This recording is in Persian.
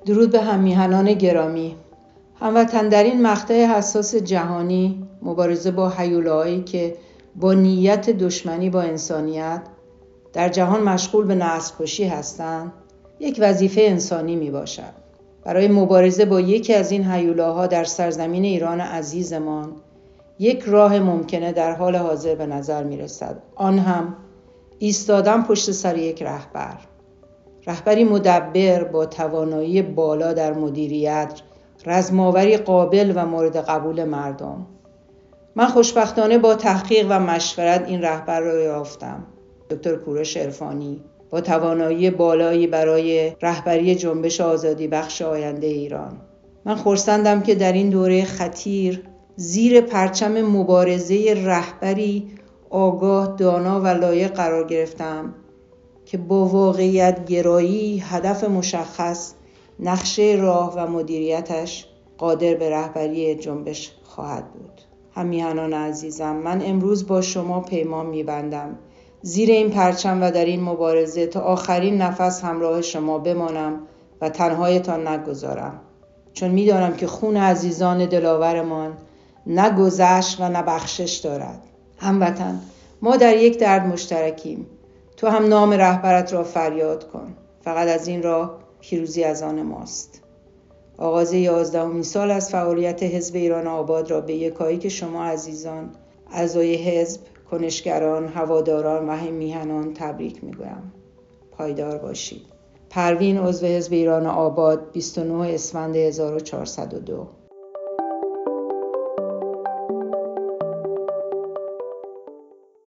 درود به هم‌میهنان گرامی. هموطن، در این مقطع حساس جهانی مبارزه با هیولاهایی که با نیت دشمنی با انسانیت در جهان مشغول به نسل‌کشی هستند، یک وظیفه انسانی می باشد. برای مبارزه با یکی از این هیولاها در سرزمین ایران عزیزمان یک راه ممکنه در حال حاضر به نظر می رسد. آن هم ایستادن پشت سر یک رهبری مدبر با توانایی بالا در مدیریت، رزماوری قابل و مورد قبول مردم. من خوشبختانه با تحقیق و مشورت این رهبر را یافتم. دکتر کوروش عرفانی با توانایی بالایی برای رهبری جنبش آزادی بخش آینده ایران. من خرسندم که در این دوره خطیر زیر پرچم مبارزه رهبری آگاه، دانا و لایق قرار گرفتم که با واقعیت گرایی، هدف مشخص، نقشه راه و مدیریتش قادر به رهبری جنبش خواهد بود. هم‌میهنان عزیزم، من امروز با شما پیمان می‌بندم زیر این پرچم و در این مبارزه تا آخرین نفس همراه شما بمانم و تنهایتان نگذارم، چون می‌دانم که خون عزیزان دلاورمان نه گذشت و نه بخشش دارد. هموطن، ما در یک درد مشترکیم. تو هم نام رهبرت را فریاد کن. فقط از این راه پیروزی از آن ماست. آغاز 11مین سال از فعالیت حزب ایران آباد را به یکایی که شما عزیزان، اعضای حزب، کنشگران، هواداران و هم‌میهنان تبریک میگویم. پایدار باشید. پروین، عضو حزب ایران آباد، 29 اسفند 1402.